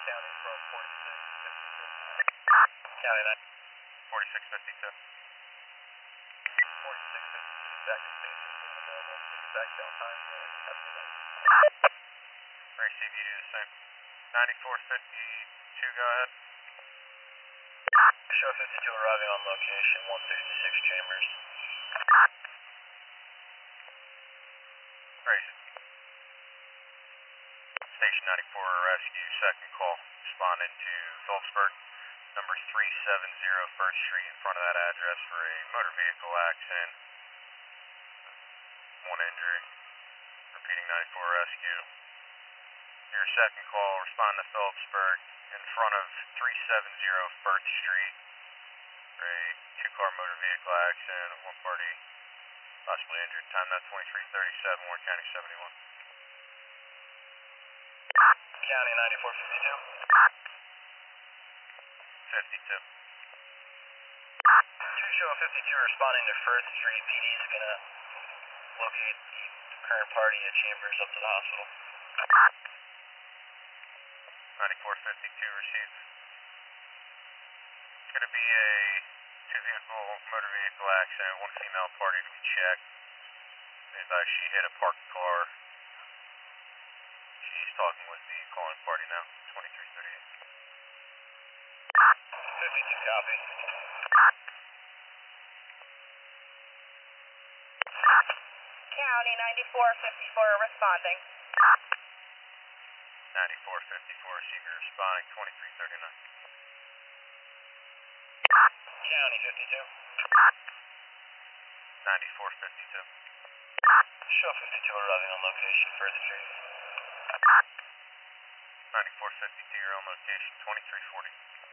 County from 4652. County 9. 4652. 4652 second station is available. Exact tail time for estimate. Receive you do the same. 9452, go ahead. Show 52 arriving on location, 166 Chambers. Race. Station 94 rescue, second call. Responding to Phillipsburg, number 370 First Street in front of that address for a motor vehicle accident. One injury. Repeating 94 rescue. Your second call, respond to Phillipsburg in front of 370 First Street for a two-car motor vehicle accident. One party possibly injured. Time now 23:37, Warren County 71. County 9452. 52. 2 show 52 responding to First Street. PD is going to locate the current party at Chambers up to the hospital. 9452 received. It's going to be a two-vehicle motor vehicle accident. One female party to be checked. She hit a parked car. She's talking with the calling party now. 2338. 52 copy. County 9454 responding. 9454 receiver responding. 2339. County 52. 9452. Show 52 arriving on location, First Street. 9452, you're on location. 2340.